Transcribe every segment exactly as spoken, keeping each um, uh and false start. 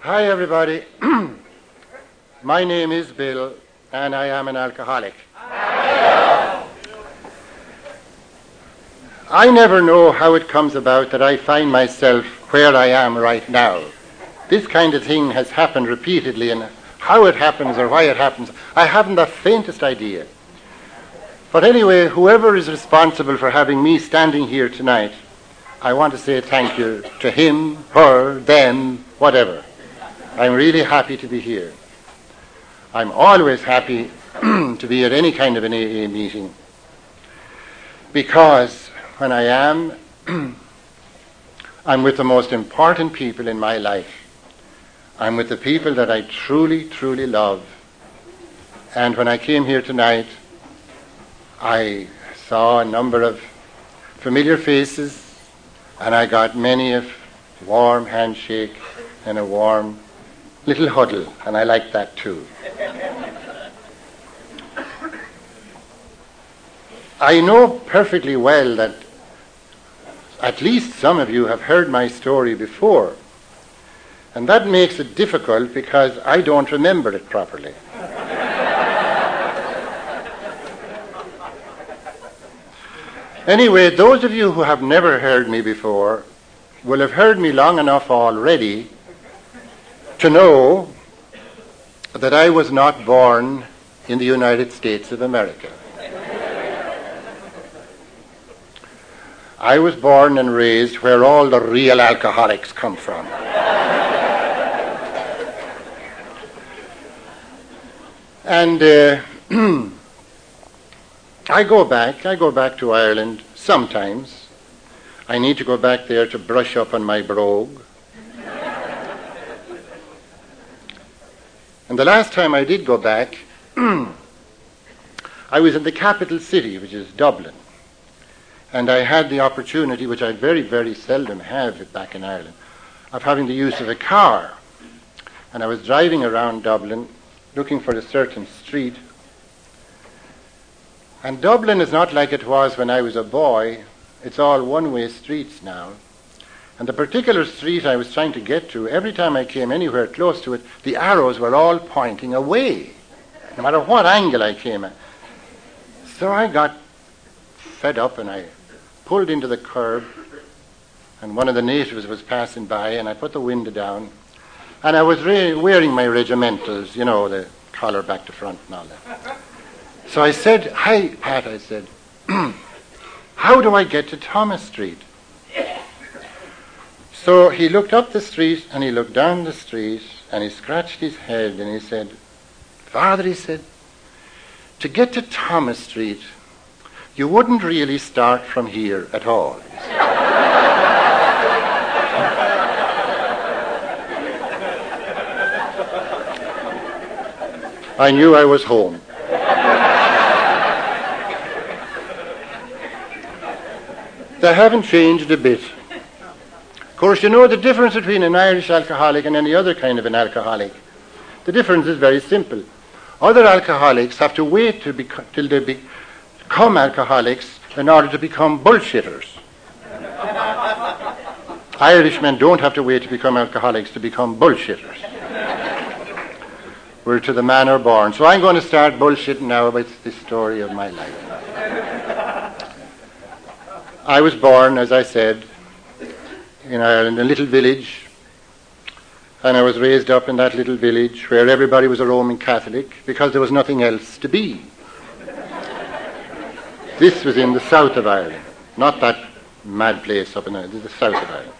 Hi everybody, my name is Bill and I am an alcoholic. I never know how it comes about that I find myself where I am right now. This kind of thing has happened repeatedly, and how it happens or why it happens, I haven't the faintest idea. But anyway, whoever is responsible for having me standing here tonight, I want to say thank you to him, her, them, whatever. I'm really happy to be here. I'm always happy to be at any kind of an A A meeting, because when I am, I'm with the most important people in my life. I'm with the people that I truly, truly love. And when I came here tonight, I saw a number of familiar faces, and I got many a warm handshake and a warm little huddle, and I like that too. I know perfectly well that at least some of you have heard my story before, and that makes it difficult because I don't remember it properly. Anyway, those of you who have never heard me before will have heard me long enough already to know that I was not born in the United States of America. I was born and raised where all the real alcoholics come from. And uh, I go back, I go back to Ireland sometimes. I need to go back there to brush up on my brogue. And the last time I did go back, I was in the capital city, which is Dublin. And I had the opportunity, which I very, very seldom have back in Ireland, of having the use of a car. And I was driving around Dublin looking for a certain street. And Dublin is not like it was when I was a boy. It's all one-way streets now. And the particular street I was trying to get to, every time I came anywhere close to it, the arrows were all pointing away, no matter what angle I came at. So I got fed up and I pulled into the curb, and one of the natives was passing by, and I put the window down, and I was re- wearing my regimentals, you know, the collar back to front and all that. So I said, "Hi, Pat," I said, "how do I get to Thomas Street?" So he looked up the street, and he looked down the street, and he scratched his head, and he said, "Father," he said, "to get to Thomas Street, you wouldn't really start from here at all." I knew I was home. They haven't changed a bit. Of course, you know the difference between an Irish alcoholic and any other kind of an alcoholic. The difference is very simple. Other alcoholics have to wait to bec- till they be- become alcoholics in order to become bullshitters. Irishmen don't have to wait to become alcoholics to become bullshitters. We're to the manner born. So I'm going to start bullshitting now about the story of my life. I was born, as I said, in Ireland, a little village, and I was raised up in that little village where everybody was a Roman Catholic because there was nothing else to be. This was in the south of Ireland, not that mad place up in the, the south of Ireland.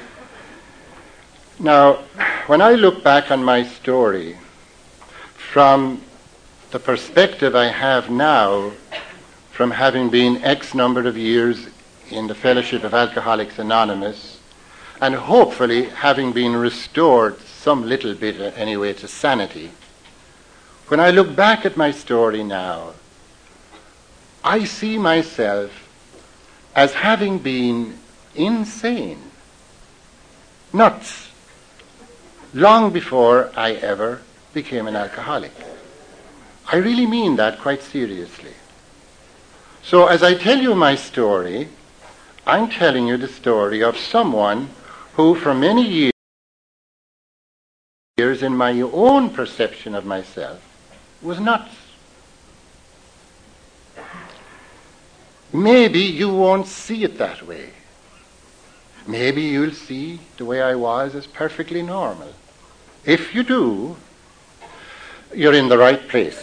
Now, when I look back on my story from the perspective I have now from having been X number of years in the Fellowship of Alcoholics Anonymous, and hopefully having been restored some little bit uh, anyway to sanity, when I look back at my story now, I see myself as having been insane, nuts, long before I ever became an alcoholic. I really mean that quite seriously. So as I tell you my story, I'm telling you the story of someone who for many years was in my own perception of myself was nuts. Maybe you won't see it that way. Maybe you'll see the way I was as perfectly normal. If you do, you're in the right place.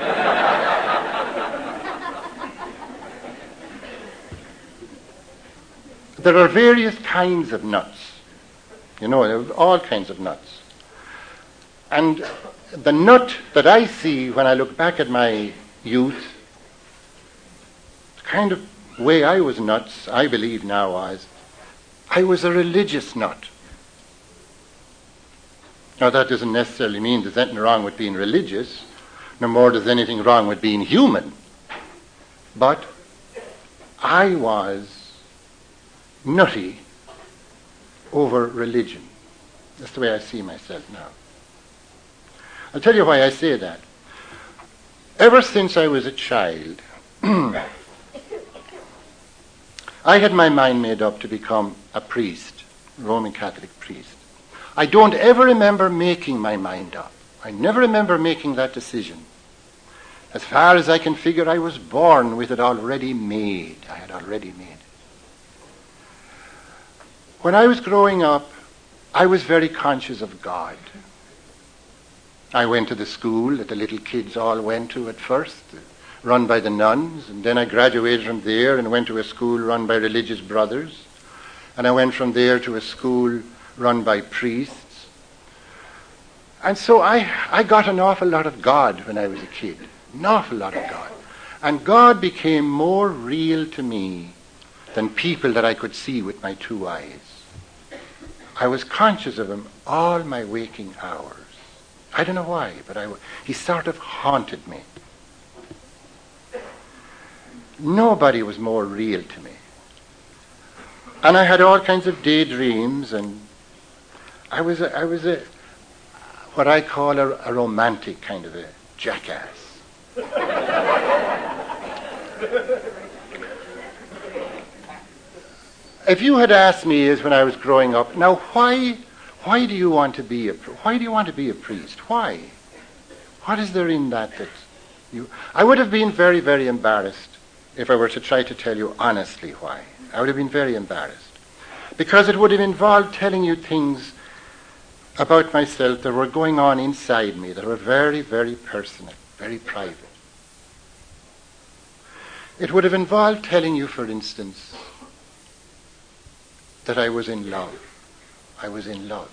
There are various kinds of nuts. You know, there are all kinds of nuts. And the nut that I see when I look back at my youth, the kind of way I was nuts, I believe now was, I was a religious nut. Now that doesn't necessarily mean there's anything wrong with being religious, no more does anything wrong with being human. But I was nutty over religion. That's the way I see myself now. I'll tell you why I say that. Ever since I was a child, I had my mind made up to become a priest, Roman Catholic priest. I don't ever remember making my mind up. I never remember making that decision. As far as I can figure, I was born with it already made. I had already made it. When I was growing up, I was very conscious of God. I went to the school that the little kids all went to at first, run by the nuns, and then I graduated from there and went to a school run by religious brothers, and I went from there to a school run by priests. And so I, I got an awful lot of God when I was a kid, an awful lot of God. And God became more real to me than people that I could see with my two eyes. I was conscious of him all my waking hours. I don't know why, but I, he sort of haunted me. Nobody was more real to me. And I had all kinds of daydreams, and I was a, I was a what I call a, a romantic kind of a jackass. If you had asked me as when I was growing up, now why why do you want to be a why do you want to be a priest? Why? What is there in that that you I would have been very, very embarrassed if I were to try to tell you honestly why. I would have been very embarrassed. Because it would have involved telling you things about myself that were going on inside me that were very, very personal, very private. It would have involved telling you, for instance, that I was in love. I was in love.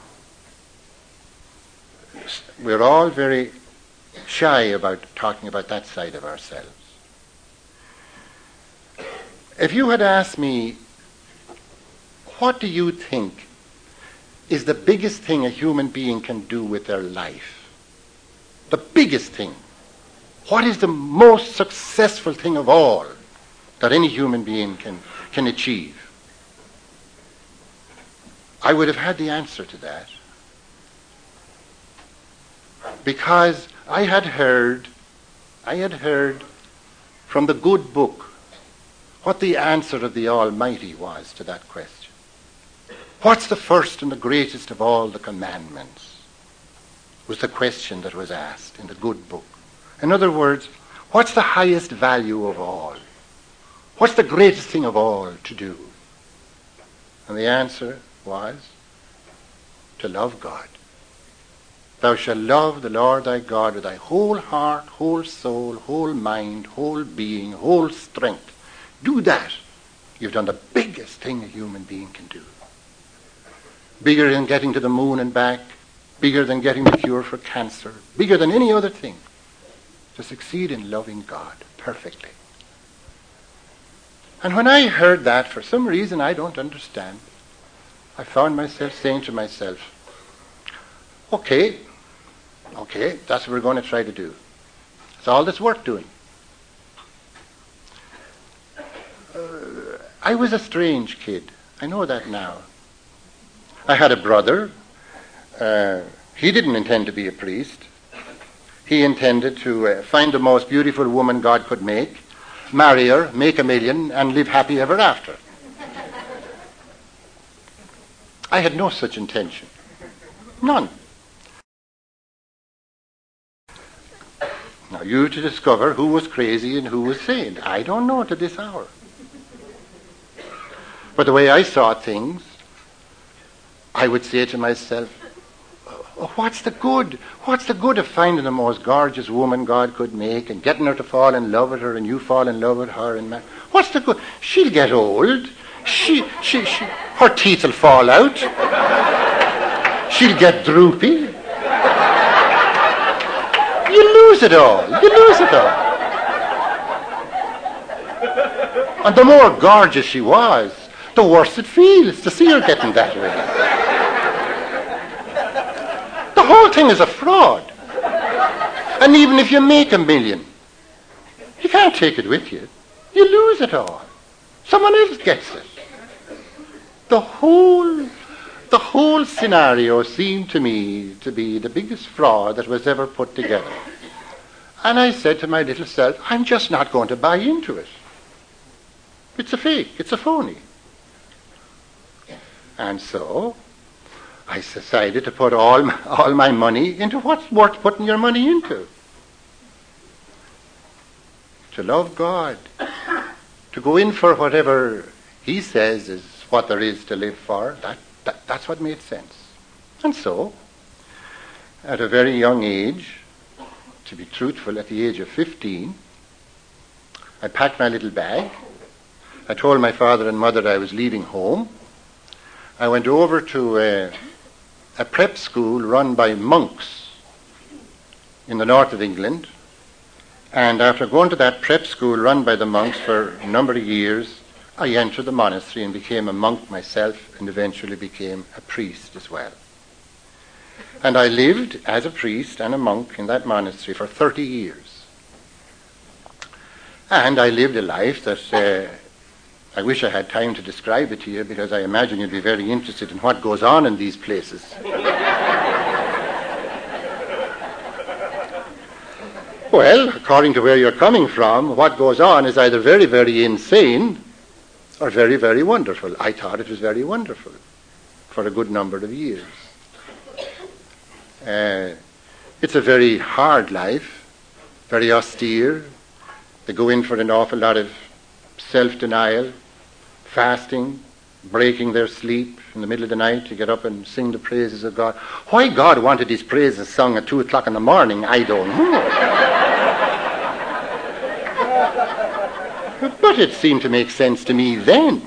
We're all very shy about talking about that side of ourselves. If you had asked me, what do you think is the biggest thing a human being can do with their life? The biggest thing. What is the most successful thing of all that any human being can, can achieve? I would have had the answer to that. Because I had heard, I had heard from the good book what the answer of the Almighty was to that question. What's the first and the greatest of all the commandments? Was the question that was asked in the good book. In other words, what's the highest value of all? What's the greatest thing of all to do? And the answer was to love God. Thou shalt love the Lord thy God with thy whole heart, whole soul, whole mind, whole being, whole strength. Do that. You've done the biggest thing a human being can do. Bigger than getting to the moon and back, bigger than getting the cure for cancer, bigger than any other thing. To succeed in loving God perfectly. And when I heard that, for some reason I don't understand, I found myself saying to myself, okay, okay, that's what we're going to try to do. It's all that's worth doing. Uh, I was a strange kid. I know that now. I had a brother. Uh, he didn't intend to be a priest. He intended to uh, find the most beautiful woman God could make, marry her, make a million, and live happy ever after. I had no such intention. None. Now you to discover who was crazy and who was sane. I don't know to this hour. But the way I saw things, I would say to myself, oh, what's the good? What's the good of finding the most gorgeous woman God could make and getting her to fall in love with her and you fall in love with her? And man, what's the good? She'll get old. She, she, she, her teeth will fall out. She'll get droopy. You lose it all. You lose it all. And the more gorgeous she was, the worse it feels to see her getting that way. The whole thing is a fraud. And even if you make a million, you can't take it with you. You lose it all. Someone else gets it. The whole, the whole scenario seemed to me to be the biggest fraud that was ever put together. And I said to my little self, I'm just not going to buy into it. It's a fake. It's a phony. And so I decided to put all my, all my money into what's worth putting your money into. To love God. To go in for whatever He says is what there is to live for. That, that, that's what made sense. And so, at a very young age, to be truthful, at the age of fifteen, I packed my little bag. I told my father and mother I was leaving home. I went over to a, a prep school run by monks in the north of England. And after going to that prep school run by the monks for a number of years, I entered the monastery and became a monk myself and eventually became a priest as well. And I lived as a priest and a monk in that monastery for thirty years. And I lived a life that uh, I wish I had time to describe it to you, because I imagine you'd be very interested in what goes on in these places. Well, according to where you're coming from, what goes on is either very, very insane or very, very wonderful. I thought it was very wonderful for a good number of years. Uh, it's a very hard life, very austere. They go in for an awful lot of self-denial, fasting, breaking their sleep in the middle of the night to get up and sing the praises of God. Why God wanted these praises sung at two o'clock in the morning, I don't know. But it seemed to make sense to me then.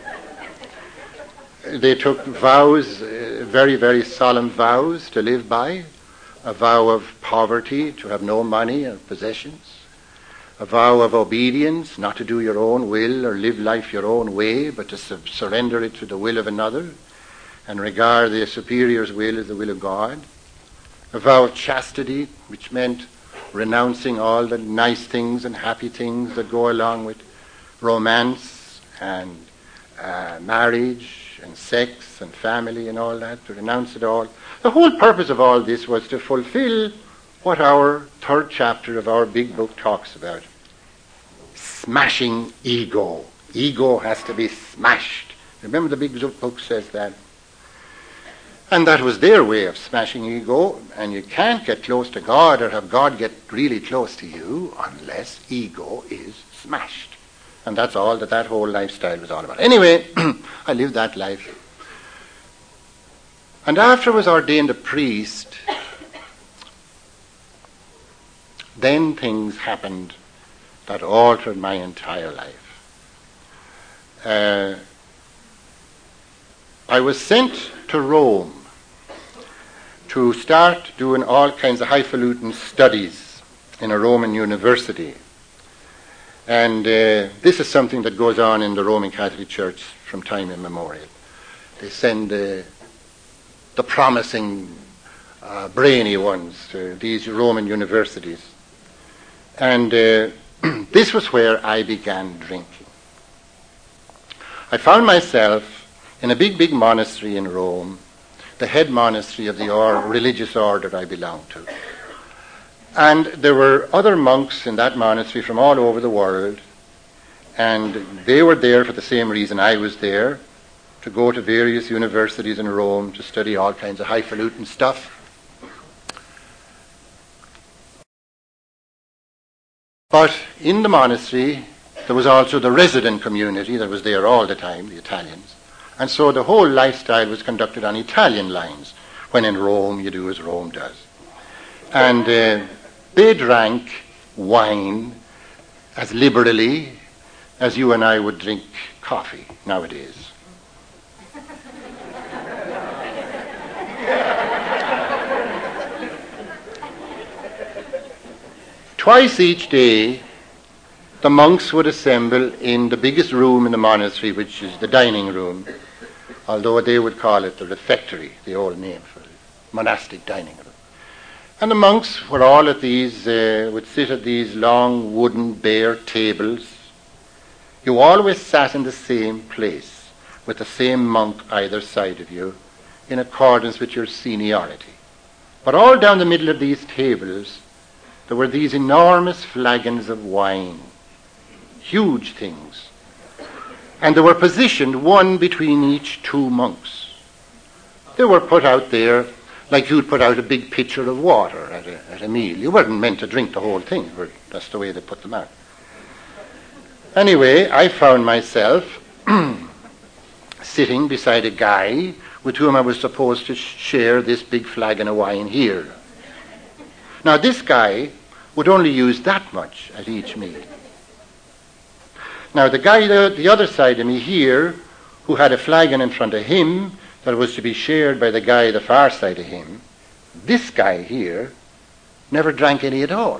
They took vows, uh, very, very solemn vows to live by. A vow of poverty, to have no money or possessions. A vow of obedience, not to do your own will or live life your own way, but to su- surrender it to the will of another and regard the superior's will as the will of God. A vow of chastity, which meant renouncing all the nice things and happy things that go along with romance and uh, marriage and sex and family and all that, to renounce it all. The whole purpose of all this was to fulfill what our third chapter of our big book talks about. Smashing ego. Ego has to be smashed. Remember the big book says that. And that was their way of smashing ego, and you can't get close to God or have God get really close to you unless ego is smashed. And that's all that that whole lifestyle was all about. Anyway, I lived that life. And after I was ordained a priest, then things happened that altered my entire life. Uh, I was sent to Rome to start doing all kinds of highfalutin studies in a Roman university. And uh, this is something that goes on in the Roman Catholic Church from time immemorial. They send uh, the promising, uh, brainy ones to these Roman universities. And uh, this was where I began drinking. I found myself in a big, big monastery in Rome, the head monastery of the or- religious order I belonged to. And there were other monks in that monastery from all over the world, and they were there for the same reason I was there, to go to various universities in Rome to study all kinds of highfalutin stuff. But in the monastery, there was also the resident community that was there all the time, the Italians. And so the whole lifestyle was conducted on Italian lines. When in Rome, you do as Rome does. And uh, they drank wine as liberally as you and I would drink coffee nowadays. Twice each day, the monks would assemble in the biggest room in the monastery, which is the dining room, although they would call it the refectory, the old name for it, monastic dining room. And the monks were all at these, uh, would sit at these long wooden bare tables. You always sat in the same place, with the same monk either side of you, in accordance with your seniority. But all down the middle of these tables, there were these enormous flagons of wine, huge things. And they were positioned one between each two monks. They were put out there like you'd put out a big pitcher of water at a, at a meal. You weren't meant to drink the whole thing, but that's the way they put them out. Anyway, I found myself sitting beside a guy with whom I was supposed to share this big flagon of wine here. Now, this guy would only use that much at each meal. Now, the guy the, the other side of me here, who had a flagon in front of him that was to be shared by the guy the far side of him, this guy here never drank any at all.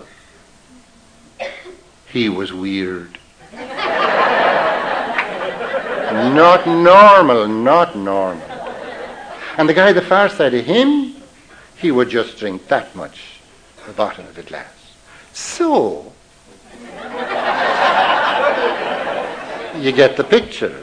He was weird. Not normal, not normal. And the guy the far side of him, he would just drink that much, the bottom of a glass. So, you get the picture.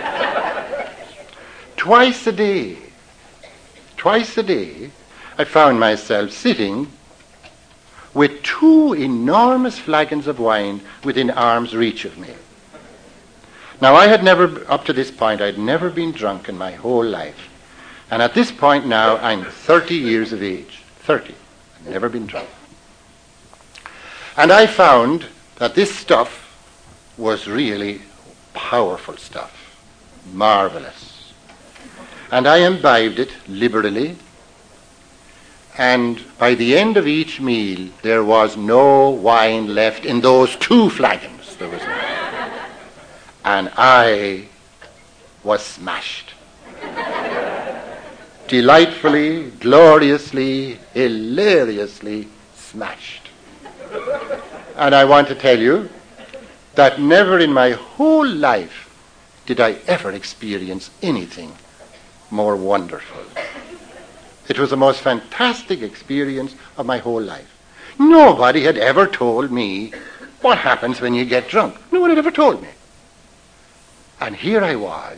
Twice a day, twice a day, I found myself sitting with two enormous flagons of wine within arm's reach of me. Now, I had never, up to this point, I had never been drunk in my whole life. And at this point now, I'm thirty years of age. thirty. I've never been drunk. And I found that this stuff was really powerful stuff. Marvelous. And I imbibed it liberally. And by the end of each meal, there was no wine left in those two flagons. There was no. And I was smashed. Delightfully, gloriously, hilariously smashed. And I want to tell you that never in my whole life did I ever experience anything more wonderful. It was the most fantastic experience of my whole life. Nobody had ever told me what happens when you get drunk. No one had ever told me. And here I was,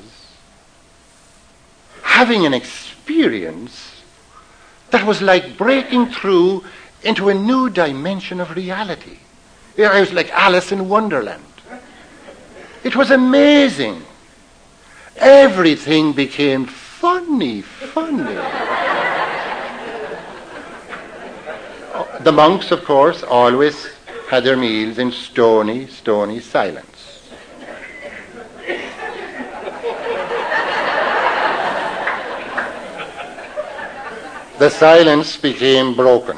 having an experience that was like breaking through into a new dimension of reality. I was like Alice in Wonderland. It was amazing. Everything became funny, funny. The monks, of course, always had their meals in stony, stony silence. The silence became broken.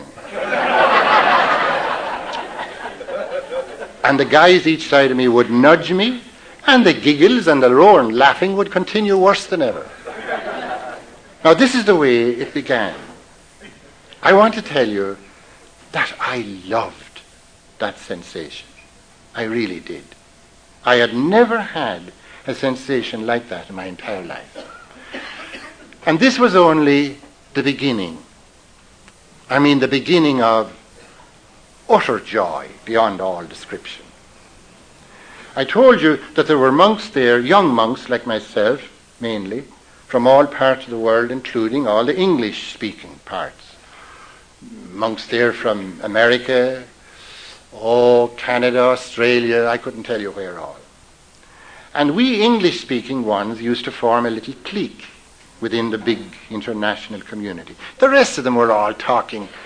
And the guys each side of me would nudge me, and the giggles and the roar and laughing would continue worse than ever. Now, this is the way it began. I want to tell you that I loved that sensation. I really did. I had never had a sensation like that in my entire life. And this was only the beginning. I mean, the beginning of utter joy beyond all description. I told you that there were monks there, young monks like myself, mainly, from all parts of the world, including all the English-speaking parts. Monks there from America, oh, Canada, Australia, I couldn't tell you where all. And we English-speaking ones used to form a little clique within the big international community. The rest of them were all talking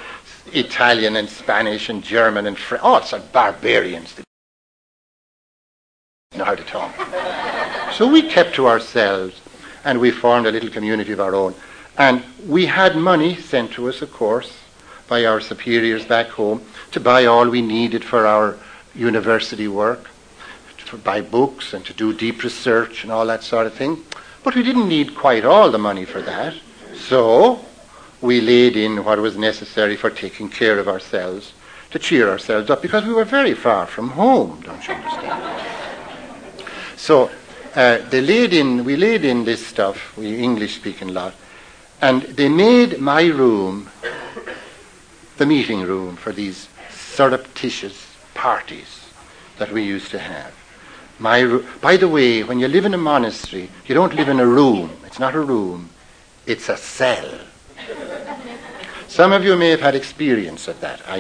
Italian and Spanish and German and French, all sorts of barbarians that know how to talk. So we kept to ourselves, and we formed a little community of our own. And we had money sent to us, of course, by our superiors back home to buy all we needed for our university work, to buy books and to do deep research and all that sort of thing. But we didn't need quite all the money for that. So we laid in what was necessary for taking care of ourselves, to cheer ourselves up, because we were very far from home, don't you understand? So uh, they laid in, we laid in this stuff, we English-speaking lot, and they made my room the meeting room for these surreptitious parties that we used to have. My ro- By the way, when you live in a monastery, you don't live in a room. It's not a room. It's a cell. Some of you may have had experience of that. I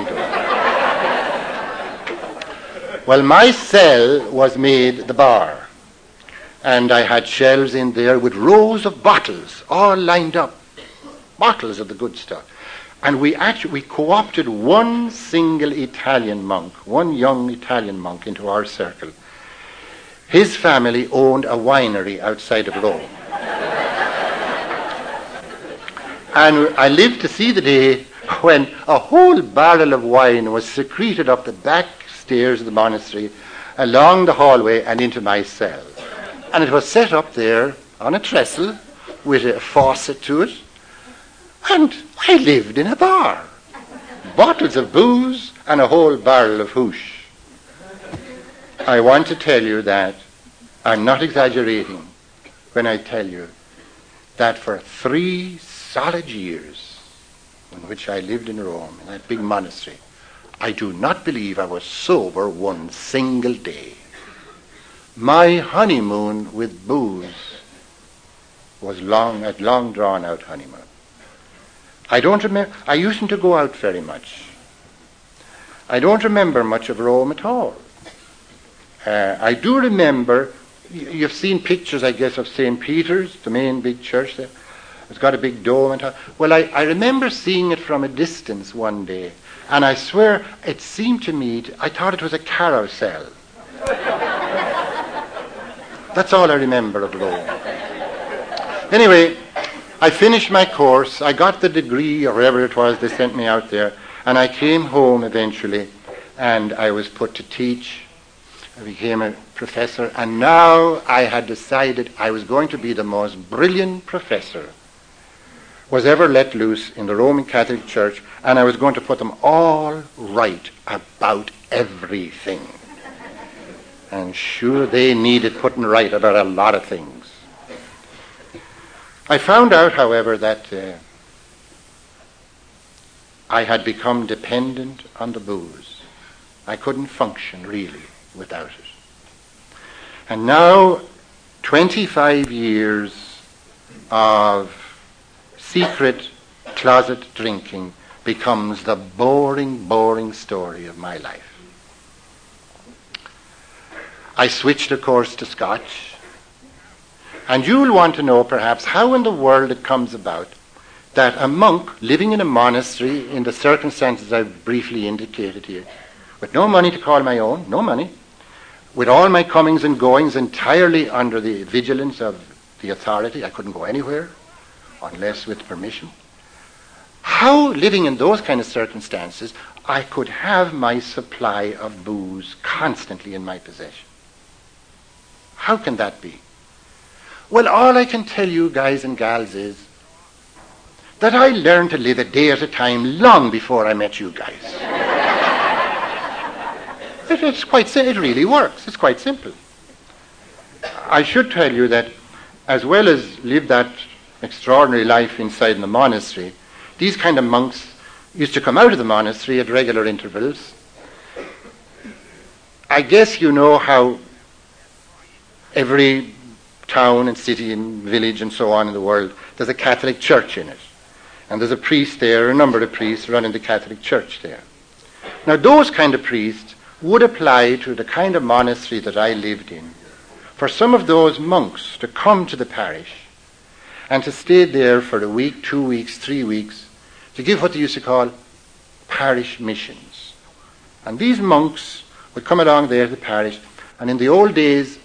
don't. Well, my cell was made the bar. And I had shelves in there with rows of bottles all lined up. Bottles of the good stuff. And we actually we co-opted one single Italian monk, one young Italian monk into our circle. His family owned a winery outside of Rome. And I lived to see the day when a whole barrel of wine was secreted up the back stairs of the monastery, along the hallway and into my cell. And it was set up there on a trestle with a faucet to it. And I lived in a bar. Bottles of booze and a whole barrel of hoosh. I want to tell you that I'm not exaggerating when I tell you that for three solid years in which I lived in Rome, in that big monastery, I do not believe I was sober one single day. My honeymoon with booze was long, a long drawn out honeymoon. I don't remember, I used to go out very much. I don't remember much of Rome at all. Uh, I do remember, you've seen pictures, I guess, of Saint Peter's, the main big church there. It's got a big dome and all. Well, I, I remember seeing it from a distance one day, and I swear it seemed to me, to, I thought it was a carousel. That's all I remember of Rome. Anyway, I finished my course, I got the degree, or whatever it was, they sent me out there, and I came home eventually, and I was put to teach. I became a professor, and now I had decided I was going to be the most brilliant professor was ever let loose in the Roman Catholic Church, and I was going to put them all right about everything. And sure, they needed putting right about a lot of things. I found out, however, that uh, I had become dependent on the booze. I couldn't function, really, without it. And now, twenty-five years of secret closet drinking becomes the boring, boring story of my life. I switched, of course, to Scotch. And you'll want to know, perhaps, how in the world it comes about that a monk living in a monastery in the circumstances I've briefly indicated here, with no money to call my own, no money, with all my comings and goings entirely under the vigilance of the authority, I couldn't go anywhere unless with permission. How, living in those kind of circumstances, I could have my supply of booze constantly in my possession? How can that be? Well, all I can tell you, guys and gals, is that I learned to live a day at a time long before I met you guys. it, it's quite it really works. It's quite simple. I should tell you that as well as live that extraordinary life inside in the monastery, these kind of monks used to come out of the monastery at regular intervals. I guess you know how every town and city and village and so on in the world, there's a Catholic church in it. And there's a priest there, a number of priests running the Catholic church there. Now those kind of priests would apply to the kind of monastery that I lived in for some of those monks to come to the parish and to stay there for a week, two weeks, three weeks, to give what they used to call parish missions. And these monks would come along there to the parish, and in the old days,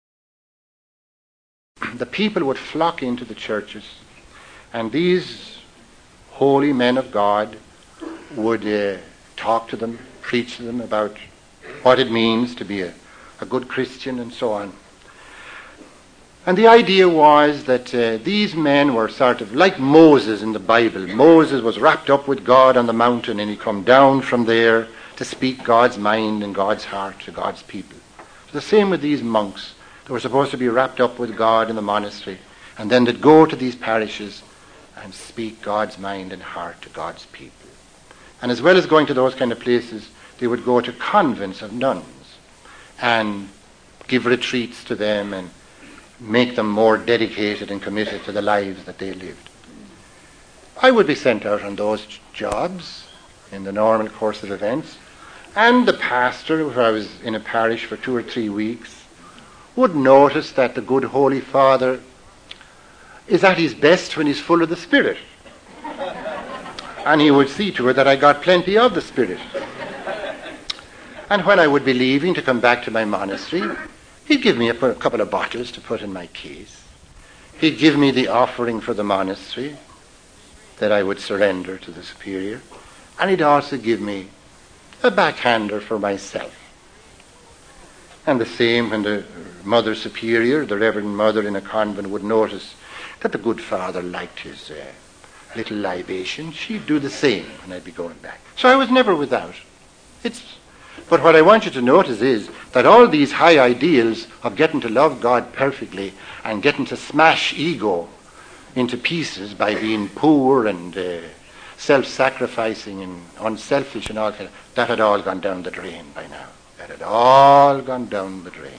the people would flock into the churches, and these holy men of God would uh, talk to them, preach to them about what it means to be a, a good Christian and so on. And the idea was that uh, these men were sort of like Moses in the Bible. Moses was wrapped up with God on the mountain, and he come down from there to speak God's mind and God's heart to God's people. So the same with these monks. They were supposed to be wrapped up with God in the monastery, and then they'd go to these parishes and speak God's mind and heart to God's people. And as well as going to those kind of places, they would go to convents of nuns and give retreats to them and make them more dedicated and committed to the lives that they lived. I would be sent out on those jobs in the normal course of events, and the pastor, if I was in a parish for two or three weeks, would notice that the good Holy Father is at his best when he's full of the Spirit. And he would see to it that I got plenty of the Spirit. And when I would be leaving to come back to my monastery, he'd give me a, a couple of bottles to put in my case. He'd give me the offering for the monastery that I would surrender to the superior. And he'd also give me a backhander for myself. And the same when the Mother Superior, the Reverend Mother in a convent, would notice that the good Father liked his uh, little libation, she'd do the same when I'd be going back. So I was never without. It's But what I want you to notice is that all these high ideals of getting to love God perfectly and getting to smash ego into pieces by being poor and uh, self-sacrificing and unselfish and all that, that had all gone down the drain by now. That had all gone down the drain.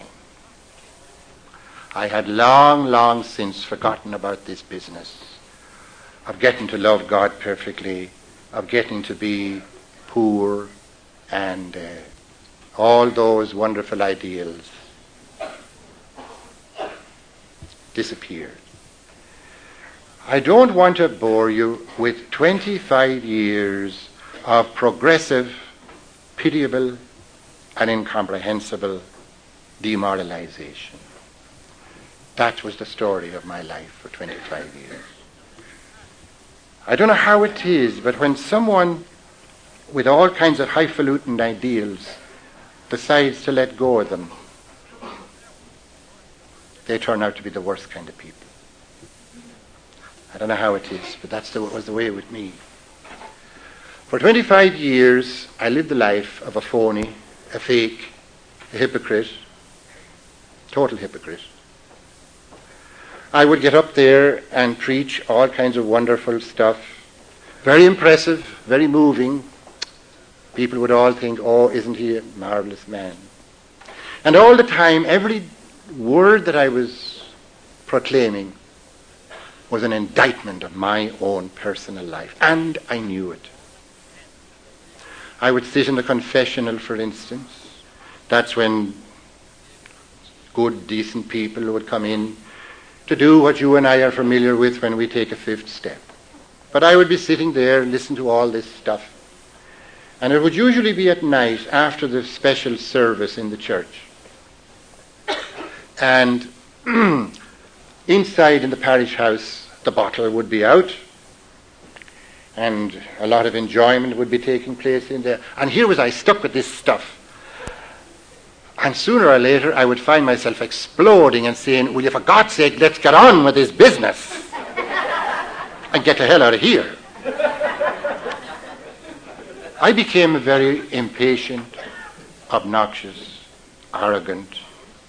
I had long, long since forgotten about this business of getting to love God perfectly, of getting to be poor, and uh, all those wonderful ideals disappeared. I don't want to bore you with twenty-five years of progressive, pitiable, and incomprehensible demoralization. That was the story of my life for twenty-five years. I don't know how it is, but when someone with all kinds of highfalutin ideals decides to let go of them, they turn out to be the worst kind of people. I don't know how it is, but that's the, was the way with me. For twenty-five years, I lived the life of a phony, a fake, a hypocrite, total hypocrite. I would get up there and preach all kinds of wonderful stuff, very impressive, very moving. People would all think, oh, isn't he a marvelous man? And all the time, every word that I was proclaiming was an indictment of my own personal life. And I knew it. I would sit in the confessional, for instance. That's when good, decent people would come in to do what you and I are familiar with when we take a fifth step. But I would be sitting there and listen to all this stuff. And it would usually be at night after the special service in the church. And inside in the parish house, the bottle would be out. And a lot of enjoyment would be taking place in there. And here was I stuck with this stuff. And sooner or later, I would find myself exploding and saying, will you, for God's sake, let's get on with this business and get the hell out of here. I became a very impatient, obnoxious, arrogant,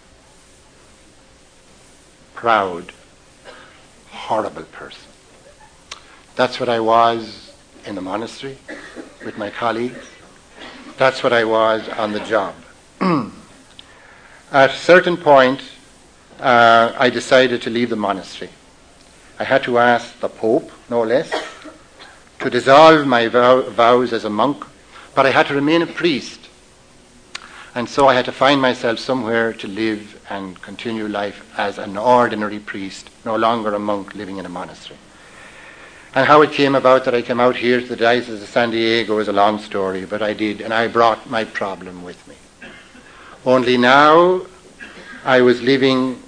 proud, horrible person. That's what I was in the monastery with my colleagues. That's what I was on the job. At a certain point, uh, I decided to leave the monastery. I had to ask the Pope, no less, to dissolve my vow, vows as a monk, but I had to remain a priest. And so I had to find myself somewhere to live and continue life as an ordinary priest, no longer a monk living in a monastery. And how it came about that I came out here to the Diocese of San Diego is a long story, but I did, and I brought my problem with me. Only now I was living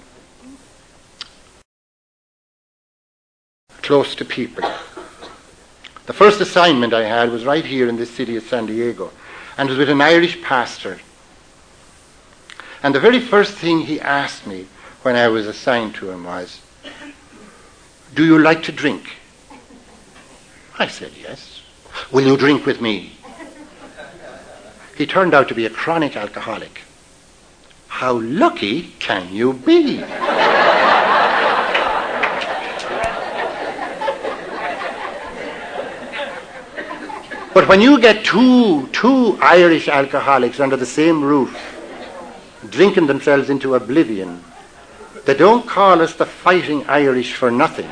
close to people. The first assignment I had was right here in this city of San Diego, and it was with an Irish pastor. And the very first thing he asked me when I was assigned to him was, "Do you like to drink?" I said, "Yes." "Will you drink with me?" He turned out to be a chronic alcoholic. How lucky can you be? But when you get two, two Irish alcoholics under the same roof, drinking themselves into oblivion, they don't call us the Fighting Irish for nothing.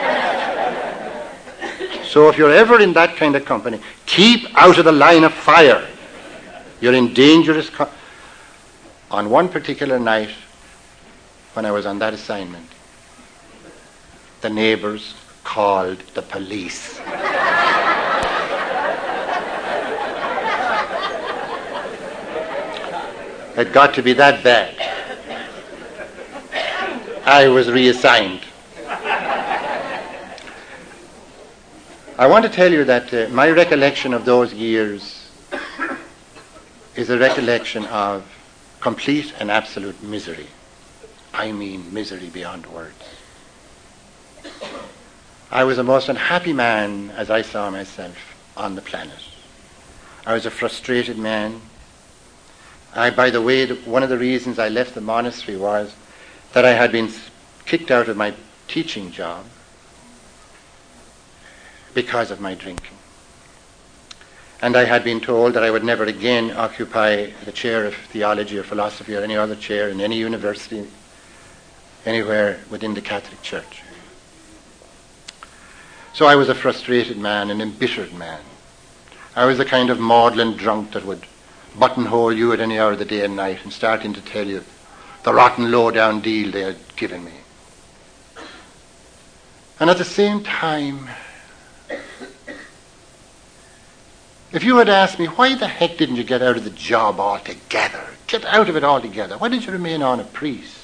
So if you're ever in that kind of company, keep out of the line of fire. You're in dangerous co- On one particular night, when I was on that assignment, the neighbors called the police. It got to be that bad. I was reassigned. I want to tell you that uh, my recollection of those years is a recollection of complete and absolute misery. I mean misery beyond words. I was the most unhappy man, as I saw myself, on the planet. I was a frustrated man. I, by the way, one of the reasons I left the monastery was that I had been kicked out of my teaching job because of my drinking. And I had been told that I would never again occupy the chair of theology or philosophy or any other chair in any university anywhere within the Catholic Church. So I was a frustrated man, an embittered man. I was the kind of maudlin drunk that would buttonhole you at any hour of the day and night and starting to tell you the rotten low-down deal they had given me. And at the same time, if you had asked me, why the heck didn't you get out of the job altogether? Get out of it altogether. Why did you remain on a priest?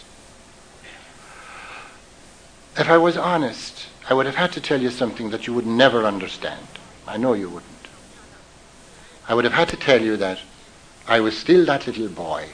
If I was honest, I would have had to tell you something that you would never understand. I know you wouldn't. I would have had to tell you that I was still that little boy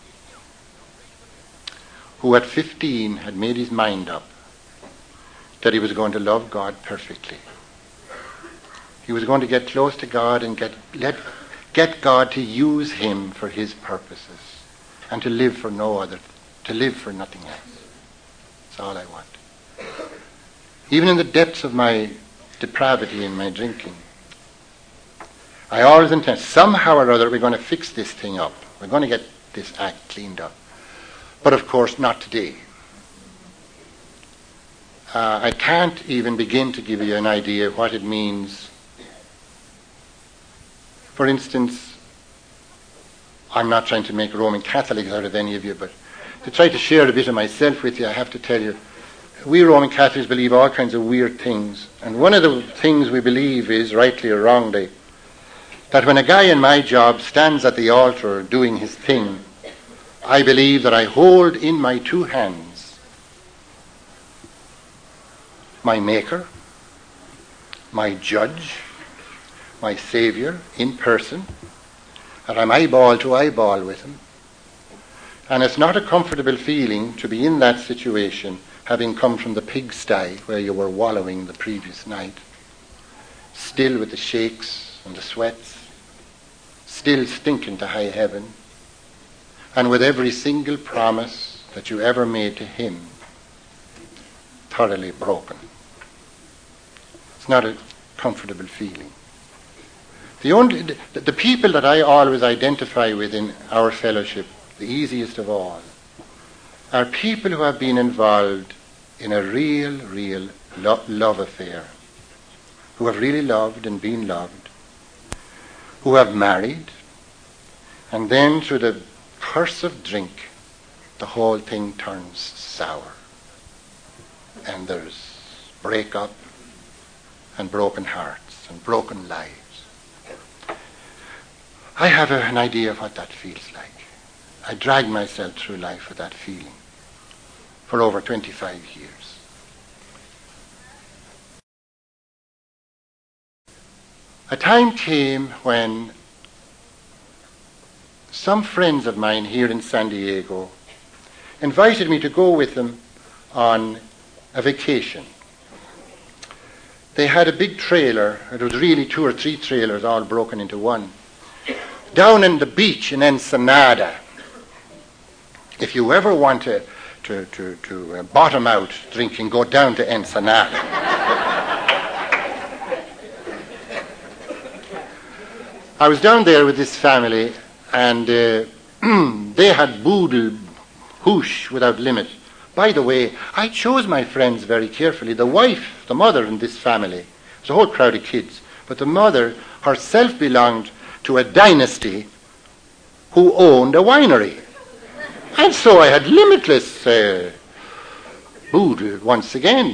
who at fifteen had made his mind up that he was going to love God perfectly. He was going to get close to God and get let get God to use him for his purposes and to live for no other, to live for nothing else. That's all I want. Even in the depths of my depravity and my drinking, I always intend, somehow or other, we're going to fix this thing up. We're going to get this act cleaned up. But of course, not today. Uh, I can't even begin to give you an idea of what it means. For instance, I'm not trying to make Roman Catholics out of any of you, but to try to share a bit of myself with you, I have to tell you, we Roman Catholics believe all kinds of weird things. And one of the things we believe is, rightly or wrongly, that when a guy in my job stands at the altar doing his thing, I believe that I hold in my two hands my Maker, my Judge, my Saviour in person, and I'm eyeball to eyeball with him. And it's not a comfortable feeling to be in that situation, having come from the pigsty where you were wallowing the previous night, still with the shakes and the sweats, still stinking to high heaven, and with every single promise that you ever made to him thoroughly broken. It's not a comfortable feeling. The only the, the people that I always identify with in our fellowship, the easiest of all, are people who have been involved in a real, real lo- love affair, who have really loved and been loved, who have married, and then through the curse of drink, the whole thing turns sour. And there's breakup, and broken hearts and broken lives. I have a, an idea of what that feels like. I dragged myself through life with that feeling for over twenty-five years. A time came when some friends of mine here in San Diego invited me to go with them on a vacation. They had a big trailer. It was really two or three trailers all broken into one, down in the beach in Ensenada. If you ever want to, to, to, to uh, bottom out drinking, go down to Ensenada. I was down there with this family, and uh, they had boodle, hoosh without limit. By the way, I chose my friends very carefully. The wife, the mother in this family, there's a whole crowd of kids, but the mother herself belonged to a dynasty who owned a winery. And so I had limitless uh, boodle once again.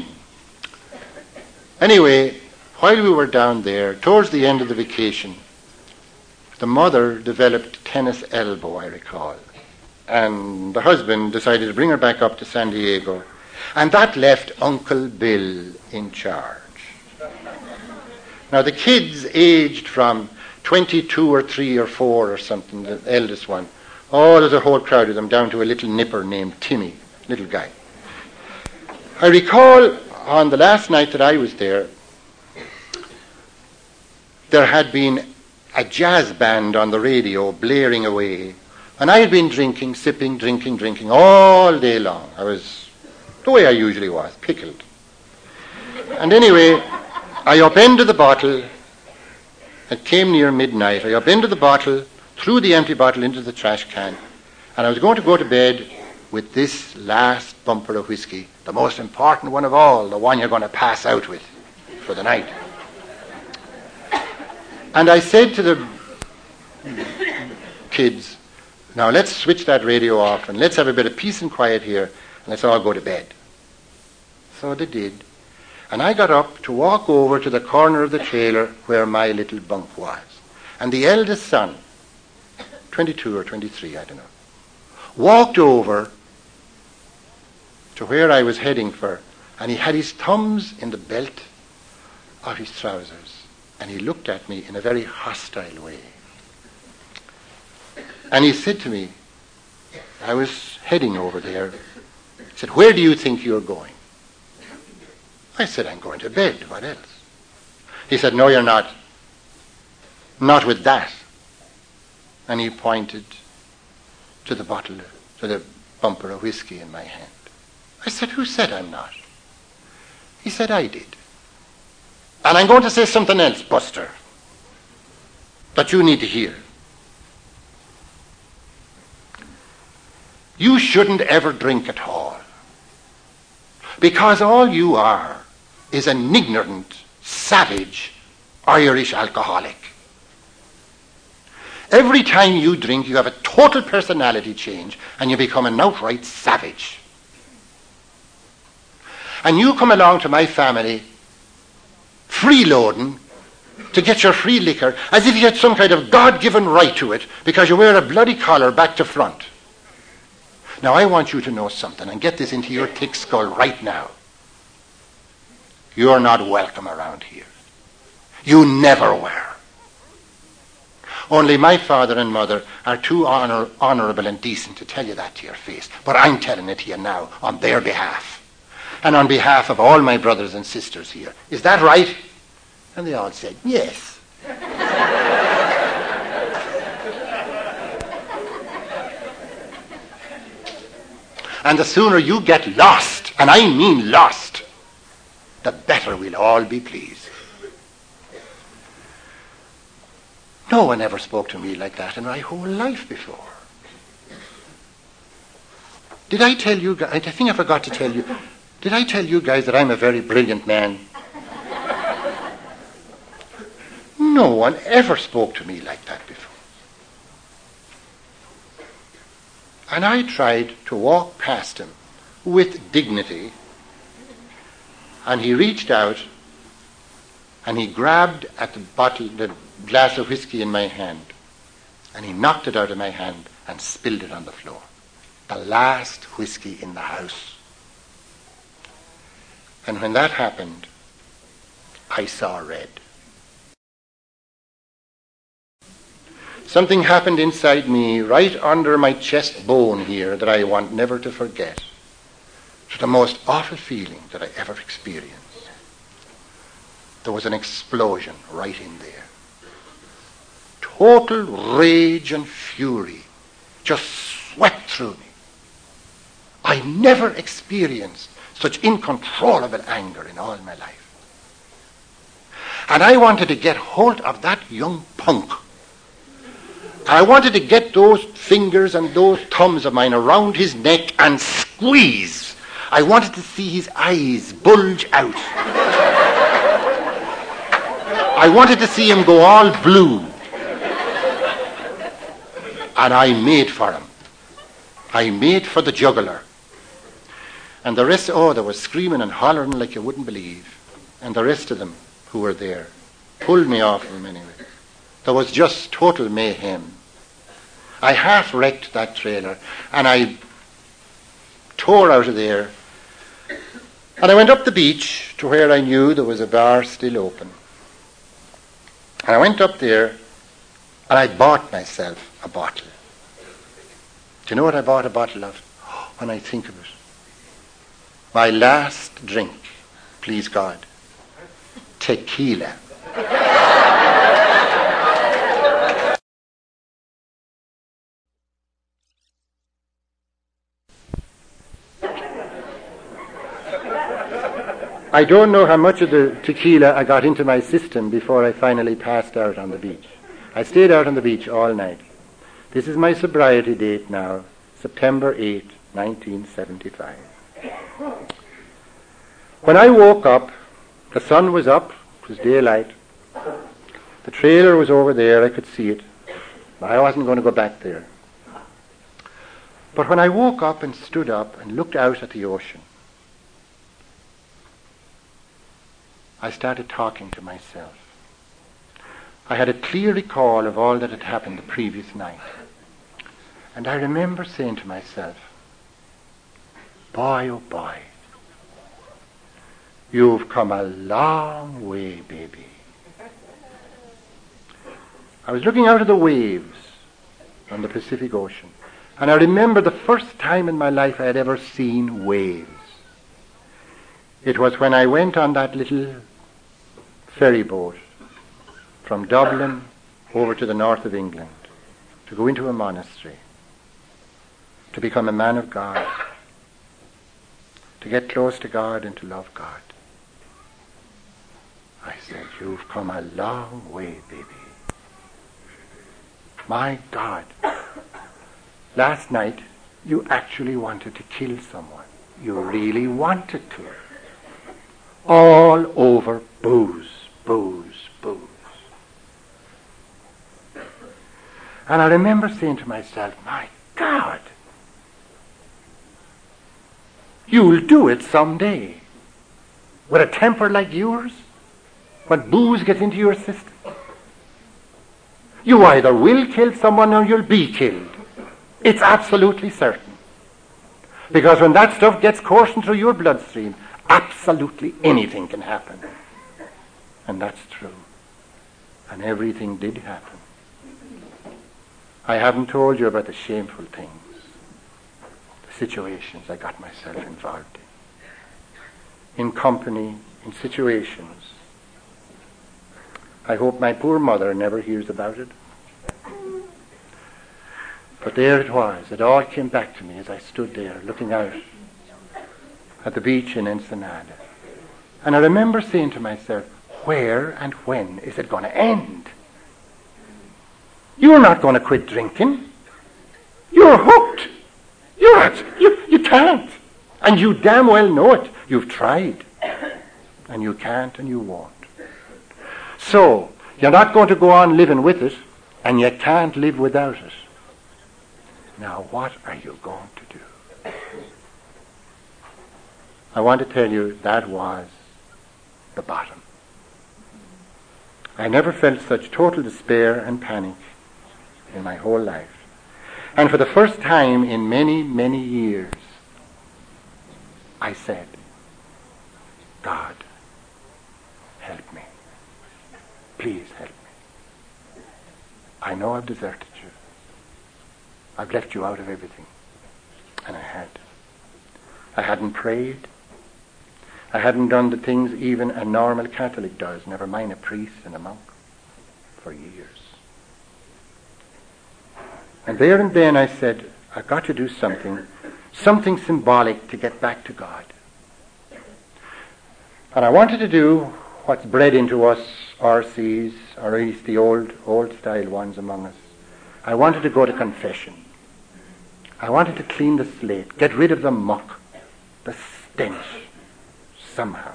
Anyway, while we were down there, towards the end of the vacation, the mother developed tennis elbow, I recall. And the husband decided to bring her back up to San Diego. And that left Uncle Bill in charge. Now, the kids aged from twenty-two or three or four or something, the eldest one, all of the whole crowd of them, down to a little nipper named Timmy, little guy. I recall on the last night that I was there, there had been a jazz band on the radio blaring away, and I had been drinking, sipping, drinking, drinking all day long. I was, the way I usually was, pickled. And anyway, I upended the bottle. It came near midnight. I upended the bottle, threw the empty bottle into the trash can, and I was going to go to bed with this last bumper of whiskey, the most important one of all, the one you're going to pass out with for the night. And I said to the kids, now let's switch that radio off and let's have a bit of peace and quiet here and let's all go to bed. So they did. And I got up to walk over to the corner of the trailer where my little bunk was. And the eldest son, twenty-two or twenty-three, I don't know, walked over to where I was heading for, and he had his thumbs in the belt of his trousers, and he looked at me in a very hostile way. And he said to me, I was heading over there, he said, where do you think you're going? I said, I'm going to bed. What else? He said, no, you're not. Not with that. And he pointed to the bottle, to the bumper of whiskey in my hand. I said, who said I'm not? He said, I did. And I'm going to say something else, Buster, that you need to hear. You shouldn't ever drink at all, because all you are is an ignorant, savage Irish alcoholic. Every time you drink, you have a total personality change and you become an outright savage. And you come along to my family freeloading to get your free liquor as if you had some kind of God-given right to it because you wear a bloody collar back to front. Now I want you to know something and get this into your thick skull right now. You're not welcome around here. You never were. Only my father and mother are too honor, honorable and decent to tell you that to your face. But I'm telling it to you now on their behalf. And on behalf of all my brothers and sisters here. Is that right? And they all said, yes. And the sooner you get lost, and I mean lost, the better we'll all be pleased. No one ever spoke to me like that in my whole life before. Did I tell you guys, I think I forgot to tell you, did I tell you guys that I'm a very brilliant man? No one ever spoke to me like that before. And I tried to walk past him with dignity, and he reached out And he grabbed at the bottle, the glass of whiskey in my hand, and he knocked it out of my hand and spilled it on the floor. The last whiskey in the house. And when that happened, I saw red. Something happened inside me, right under my chest bone here, that I want never to forget. It's the most awful feeling that I ever experienced. There was an explosion right in there. Total rage and fury just swept through me. I never experienced such incontrollable anger in all my life. And I wanted to get hold of that young punk. I wanted to get those fingers and those thumbs of mine around his neck and squeeze. I wanted to see his eyes bulge out. I wanted to see him go all blue. And I made for him. I made for the juggler. And the rest, oh, they were screaming and hollering like you wouldn't believe. And the rest of them who were there pulled me off of him anyway. There was just total mayhem. I half wrecked that trailer, and I tore out of there. And I went up the beach to where I knew there was a bar still open. And I went up there, and I bought myself a bottle. Do you know what I bought a bottle of? When I think of it. My last drink, please God, tequila. I don't know how much of the tequila I got into my system before I finally passed out on the beach. I stayed out on the beach all night. This is my sobriety date now, September eighth, nineteen seventy-five. When I woke up, the sun was up, it was daylight. The trailer was over there, I could see it. I wasn't going to go back there. But when I woke up and stood up and looked out at the ocean, I started talking to myself. I had a clear recall of all that had happened the previous night. And I remember saying to myself, boy, oh boy, you've come a long way, baby. I was looking out at the waves on the Pacific Ocean, and I remember the first time in my life I had ever seen waves. It was when I went on that little ferry boat from Dublin over to the north of England to go into a monastery, to become a man of God, to get close to God and to love God. I said, you've come a long way, baby. My God, last night you actually wanted to kill someone. You really wanted to. All over booze, booze, booze. And I remember saying to myself, my God, you'll do it someday. With a temper like yours, when booze gets into your system, you either will kill someone or you'll be killed. It's absolutely certain. Because when that stuff gets coursing through your bloodstream, absolutely anything can happen. And that's true. And everything did happen. I haven't told you about the shameful things, the situations I got myself involved in. In company, in situations. I hope my poor mother never hears about it. But there it was. It all came back to me as I stood there looking out at the beach in Ensenada. And I remember saying to myself, where and when is it going to end? You're not going to quit drinking. You're hooked. You're at, you, you can't. And you damn well know it. You've tried. And you can't and you won't. So, you're not going to go on living with it, and you can't live without it. Now, what are you going to do? I want to tell you that was the bottom. I never felt such total despair and panic in my whole life. And for the first time in many, many years, I said, God, help me. Please help me. I know I've deserted you. I've left you out of everything. And I had. I hadn't prayed. I hadn't done the things even a normal Catholic does, never mind a priest and a monk, for years. And there and then I said, I've got to do something, something symbolic to get back to God. And I wanted to do what's bred into us, R Cs, or at least the old, old-style ones among us. I wanted to go to confession. I wanted to clean the slate, get rid of the muck, the stench, somehow.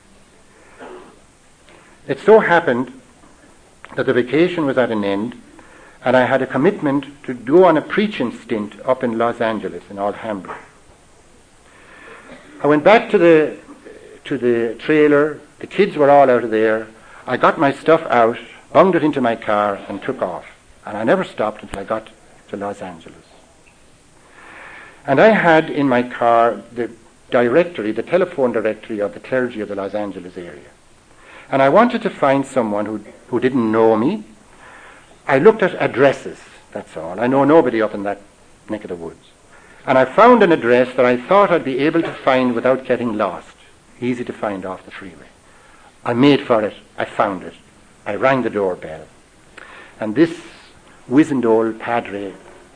It so happened that the vacation was at an end, and I had a commitment to go on a preaching stint up in Los Angeles, in Alhambra. I went back to the to the trailer. The kids were all out of there. I got my stuff out, bunged it into my car, and took off. And I never stopped until I got to Los Angeles. And I had in my car the directory, the telephone directory of the clergy of the Los Angeles area. And I wanted to find someone who who didn't know me. I looked at addresses, that's all. I know nobody up in that neck of the woods. And I found an address that I thought I'd be able to find without getting lost. Easy to find off the freeway. I made for it. I found it. I rang the doorbell. And this wizened old padre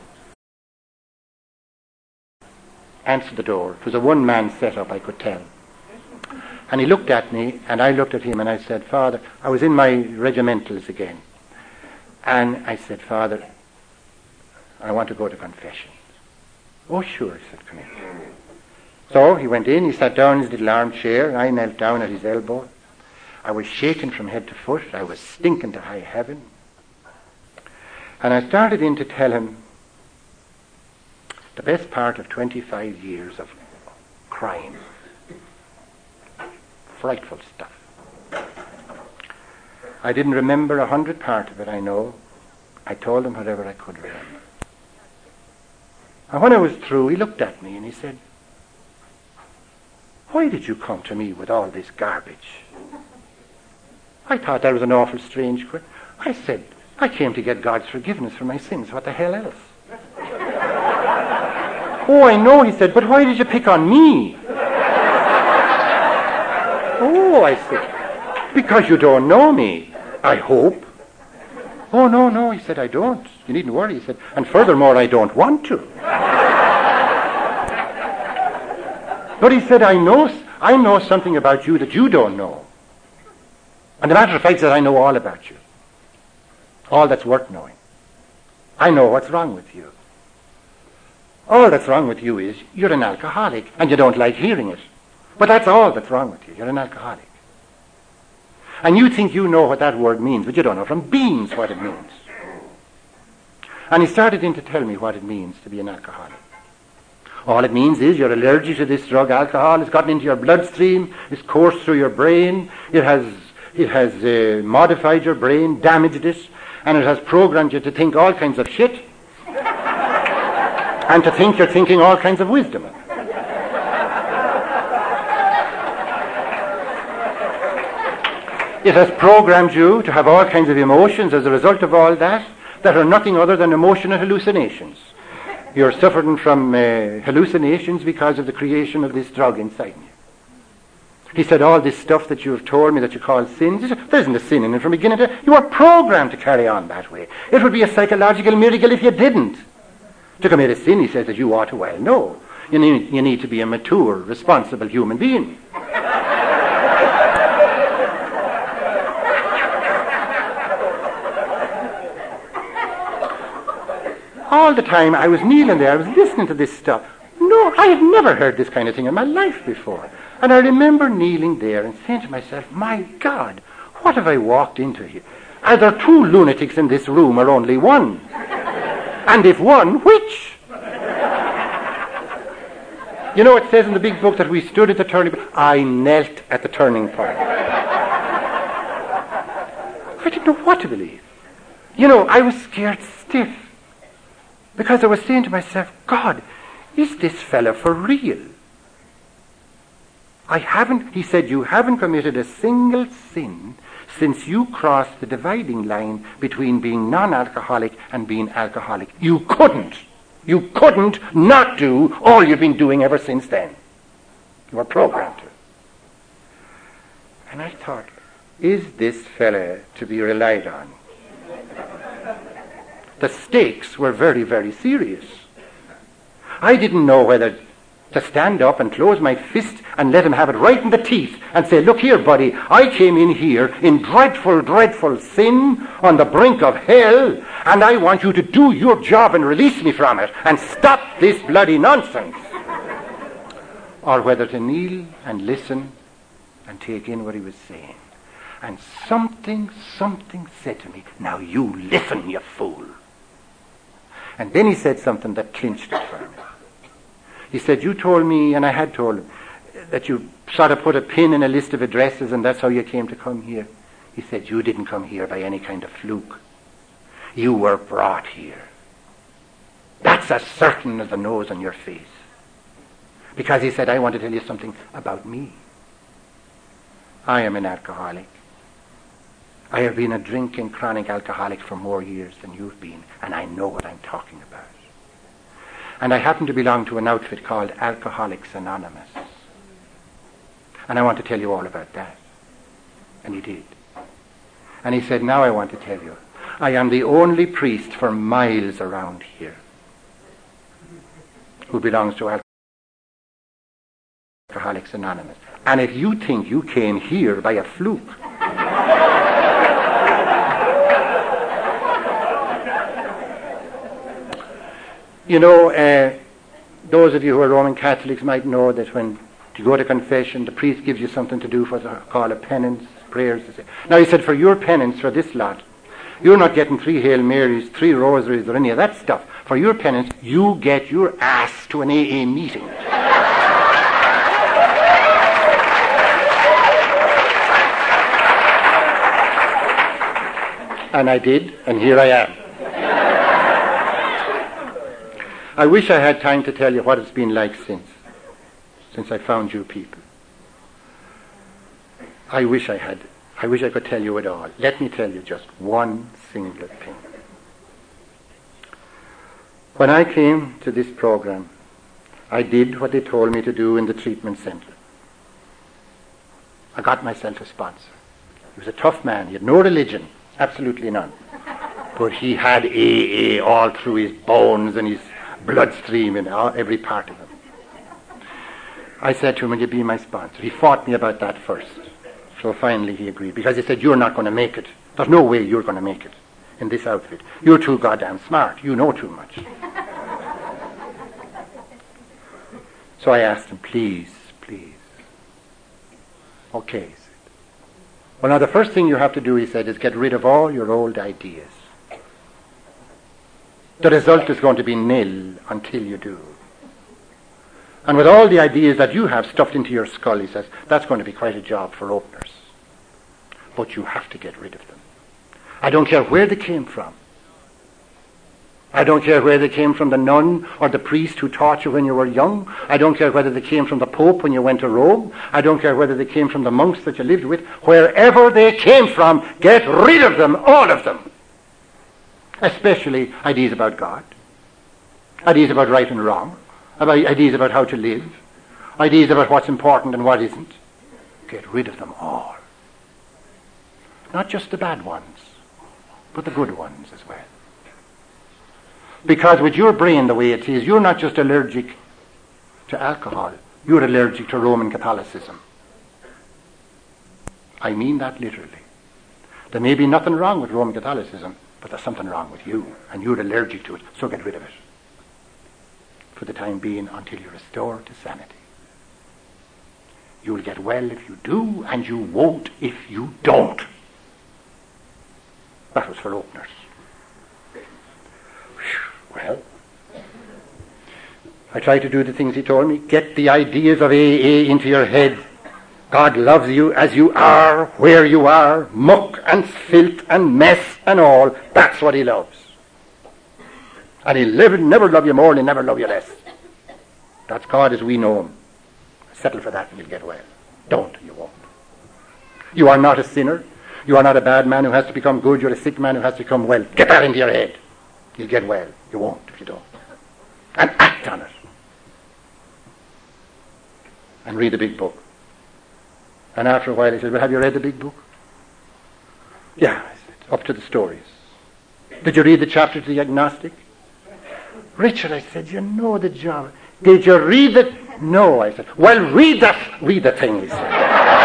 answered the door. It was a one-man setup, I could tell. And he looked at me, and I looked at him, and I said, Father, I was in my regimentals again. And I said, Father, I want to go to confession. Oh, sure, he said, come in. So he went in, he sat down in his little armchair, and I knelt down at his elbow. I was shaken from head to foot. I was stinking to high heaven. And I started in to tell him the best part of twenty-five years of crime. Frightful stuff. I didn't remember a hundred part of it, I know. I told him whatever I could remember. And when I was through, he looked at me and he said, why did you come to me with all this garbage? I thought that was an awful strange question. I said, I came to get God's forgiveness for my sins. What the hell else? Oh, I know, he said, but why did you pick on me? Oh, I said, because you don't know me, I hope. Oh, no, no, he said, I don't. You needn't worry, he said. And furthermore, I don't want to. But he said, I know, I know something about you that you don't know. And the matter of fact is that I know all about you. All that's worth knowing. I know what's wrong with you. All that's wrong with you is you're an alcoholic and you don't like hearing it. But that's all that's wrong with you. You're an alcoholic. And you think you know what that word means, but you don't know from beans what it means. And he started in to tell me what it means to be an alcoholic. All it means is you're allergic to this drug, alcohol. It's gotten into your bloodstream. It's coursed through your brain. It has, it has uh, modified your brain, damaged it, and it has programmed you to think all kinds of shit and to think you're thinking all kinds of wisdom. It has programmed you to have all kinds of emotions as a result of all that that are nothing other than emotional hallucinations. You're suffering from uh, hallucinations because of the creation of this drug inside you. He said, all this stuff that you have told me that you call sins, there isn't a sin in it from beginning to... You are programmed to carry on that way. It would be a psychological miracle if you didn't. To commit a sin, he says, that you ought to well know. You need, you need to be a mature, responsible human being. All the time I was kneeling there, I was listening to this stuff. No, I had never heard this kind of thing in my life before. And I remember kneeling there and saying to myself, my God, what have I walked into here? Are there two lunatics in this room or only one? And if one, which? You know, it says in the big book that we stood at the turning point. I knelt at the turning point. I didn't know what to believe. You know, I was scared stiff. Because I was saying to myself, God, is this fella for real? I haven't, he said, you haven't committed a single sin since you crossed the dividing line between being non-alcoholic and being alcoholic. You couldn't. You couldn't not do all you've been doing ever since then. You were programmed to. And I thought, is this fella to be relied on? The stakes were very, very serious. I didn't know whether to stand up and close my fist and let him have it right in the teeth and say, look here, buddy, I came in here in dreadful, dreadful sin on the brink of hell, and I want you to do your job and release me from it and stop this bloody nonsense. Or whether to kneel and listen and take in what he was saying. And something, something said to me, now you listen, you fool. And then he said something that clinched it for me. He said, you told me, and I had told him, that you sort of put a pin in a list of addresses and that's how you came to come here. He said, you didn't come here by any kind of fluke. You were brought here. That's as certain as the nose on your face. Because he said, I want to tell you something about me. I am an alcoholic. I have been a drinking chronic alcoholic for more years than you've been, and I know what I'm talking about. And I happen to belong to an outfit called Alcoholics Anonymous. And I want to tell you all about that. And he did. And he said, now I want to tell you, I am the only priest for miles around here who belongs to Alcoholics Anonymous. And if you think you came here by a fluke, you know, uh, those of you who are Roman Catholics might know that when you go to confession, the priest gives you something to do for the call of penance, prayers. Now he said, for your penance, for this lot, you're not getting three Hail Marys, three rosaries, or any of that stuff. For your penance, you get your ass to an A A meeting. And I did, and here I am. I wish I had time to tell you what it's been like since, since I found you people. I wish I had, I wish I could tell you it all. Let me tell you just one single thing. When I came to this program, I did what they told me to do in the treatment center. I got myself a sponsor. He was a tough man. He had no religion, absolutely none. But he had A A all through his bones and his bloodstream in all, every part of him. I said to him, will you be my sponsor? He fought me about that first. So finally he agreed. Because he said, you're not going to make it. There's no way you're going to make it in this outfit. You're too goddamn smart. You know too much. So I asked him, please, please. Okay, he said. Well, now the first thing you have to do, he said, is get rid of all your old ideas. The result is going to be nil until you do. And with all the ideas that you have stuffed into your skull, he says, that's going to be quite a job for openers. But you have to get rid of them. I don't care where they came from. I don't care where they came from, the nun or the priest who taught you when you were young. I don't care whether they came from the Pope when you went to Rome. I don't care whether they came from the monks that you lived with. Wherever they came from, get rid of them, all of them. Especially ideas about God, ideas about right and wrong, about ideas about how to live, ideas about what's important and what isn't. Get rid of them all. Not just the bad ones, but the good ones as well. Because with your brain the way it is, you're not just allergic to alcohol, you're allergic to Roman Catholicism. I mean that literally. There may be nothing wrong with Roman Catholicism, but there's something wrong with you, and you're allergic to it, so get rid of it. For the time being, until you restore to sanity. You'll get well if you do, and you won't if you don't. That was for openers. Well, I tried to do the things he told me. Get the ideas of A A into your head God loves you as you are, where you are, muck and filth and mess and all. That's what he loves. And he'll never, never love you more and he'll never love you less. That's God as we know him. Settle for that and you'll get well. Don't, you won't. You are not a sinner. You are not a bad man who has to become good. You're a sick man who has to become well. Get that into your head. You'll get well. You won't if you don't. And act on it. And read the big book. And after a while he said, well, have you read the big book? Yeah, I said, up to the stories. Did you read the chapter to the agnostic? Richard, I said, you know the job. Did you read it? No, I said. Well, read that. Read the thing, he said.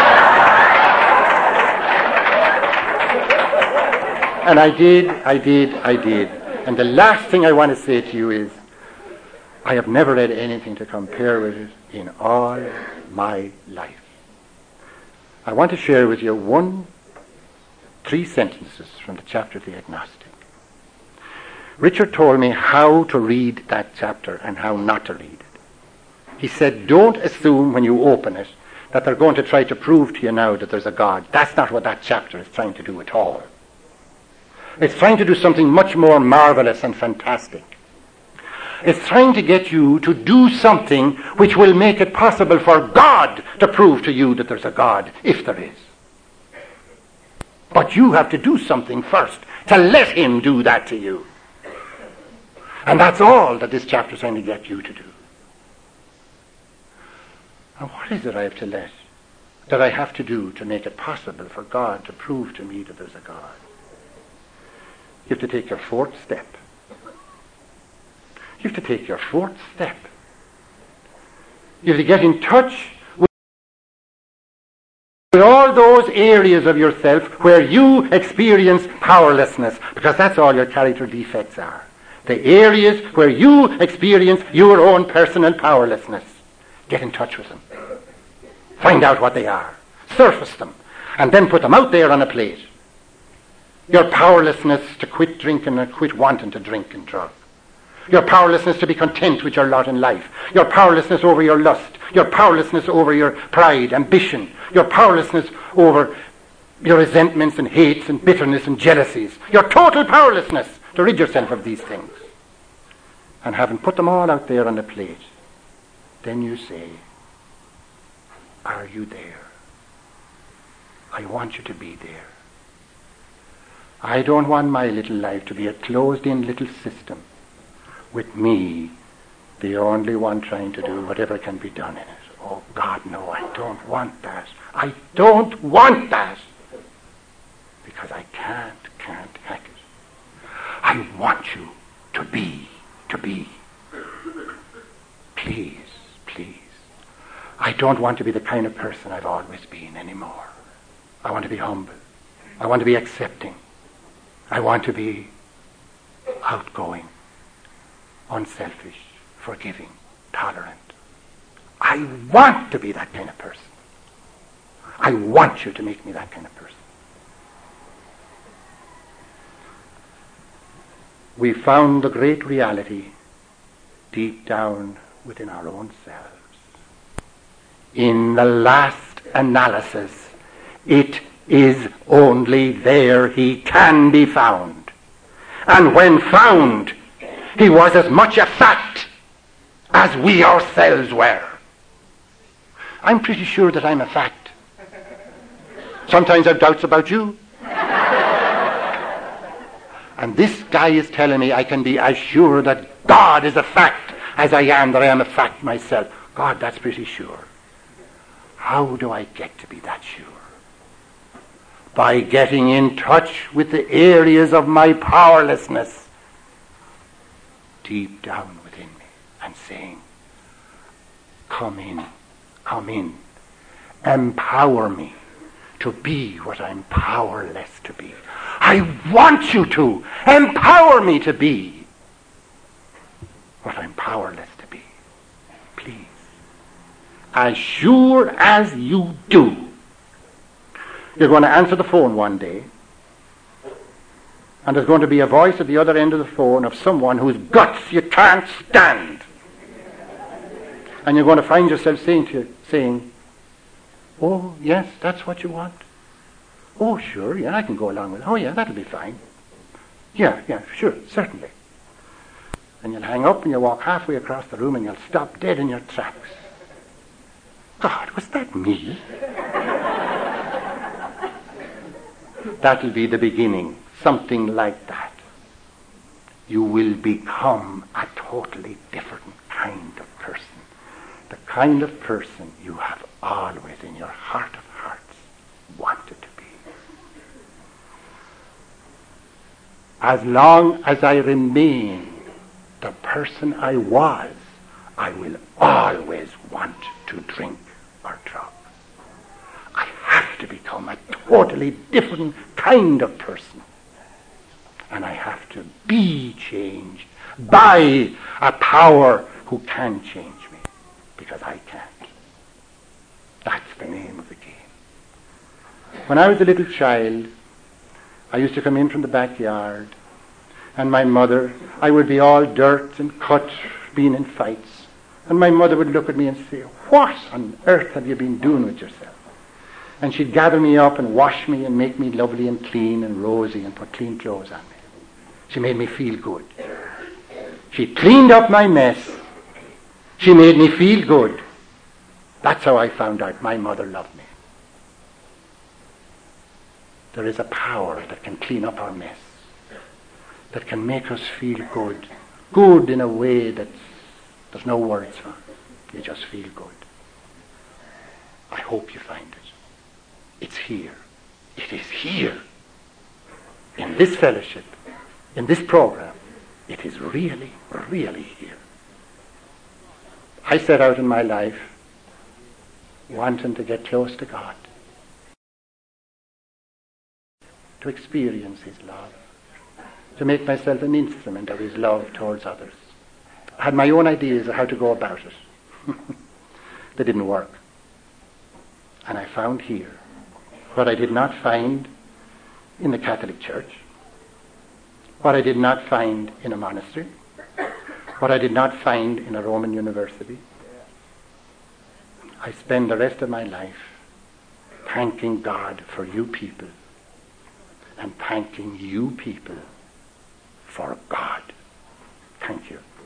And I did, I did, I did. And the last thing I want to say to you is, I have never read anything to compare with it in all my life. I want to share with you one, three sentences from the chapter of the agnostic. Richard told me how to read that chapter and how not to read it. He said, don't assume when you open it that they're going to try to prove to you now that there's a God. That's not what that chapter is trying to do at all. It's trying to do something much more marvelous and fantastic. It's trying to get you to do something which will make it possible for God to prove to you that there's a God, if there is. But you have to do something first to let him do that to you. And that's all that this chapter is trying to get you to do. And what is it I have to let, that I have to do to make it possible for God to prove to me that there's a God? You have to take your fourth step. You have to take your fourth step. You have to get in touch with all those areas of yourself where you experience powerlessness, because that's all your character defects are. The areas where you experience your own personal powerlessness. Get in touch with them. Find out what they are. Surface them. And then put them out there on a plate. Your powerlessness to quit drinking and quit wanting to drink and drug. Your powerlessness to be content with your lot in life. Your powerlessness over your lust. Your powerlessness over your pride, ambition. Your powerlessness over your resentments and hates and bitterness and jealousies. Your total powerlessness to rid yourself of these things. And having put them all out there on the plate, then you say, are you there? I want you to be there. I don't want my little life to be a closed-in little system with me, the only one trying to do whatever can be done in it. Oh God, no, I don't want that. I don't want that. Because I can't, can't hack it. I want you to be, to be. Please, please. I don't want to be the kind of person I've always been anymore. I want to be humble. I want to be accepting. I want to be outgoing, unselfish, forgiving, tolerant. I want to be that kind of person. I want you to make me that kind of person. We found the great reality deep down within our own selves. In the last analysis, it is only there he can be found. And when found, he was as much a fact as we ourselves were. I'm pretty sure that I'm a fact. Sometimes I have doubts about you. And this guy is telling me I can be as sure that God is a fact as I am that I am a fact myself. God, that's pretty sure. How do I get to be that sure? By getting in touch with the areas of my powerlessness deep down within me and saying, come in, come in, empower me to be what I'm powerless to be. I want you to empower me to be what I'm powerless to be. Please. As sure as you do. You're going to answer the phone one day, and there's going to be a voice at the other end of the phone of someone whose guts you can't stand. And you're going to find yourself saying to you, saying, Oh, yes, that's what you want. Oh, sure, yeah, I can go along with it. Oh, yeah, that'll be fine. Yeah, yeah, sure, certainly. And you'll hang up and you'll walk halfway across the room and you'll stop dead in your tracks. God, was that me? That'll be the beginning, something like that. You will become a totally different kind of person. The kind of person you have always in your heart of hearts wanted to be. As long as I remain the person I was, I will always want to drink or drug. I have to become a totally different kind of person. And I have to be changed by a power who can change me, because I can't. That's the name of the game. When I was a little child, I used to come in from the backyard, and my mother, I would be all dirt and cut, being in fights, and my mother would look at me and say, "What on earth have you been doing with yourself?" And she'd gather me up and wash me and make me lovely and clean and rosy and put clean clothes on me. She made me feel good. She cleaned up my mess. She made me feel good. That's how I found out my mother loved me. There is a power that can clean up our mess, that can make us feel good. Good in a way that there's no words for. You just feel good. I hope you find it. It's here. It is here. In this fellowship, in this program, it is really, really here. I set out in my life wanting to get close to God, to experience His love, to make myself an instrument of His love towards others. I had my own ideas of how to go about it. They didn't work. And I found here what I did not find in the Catholic Church, what I did not find in a monastery, what I did not find in a Roman university. I spend the rest of my life thanking God for you people and thanking you people for God. Thank you.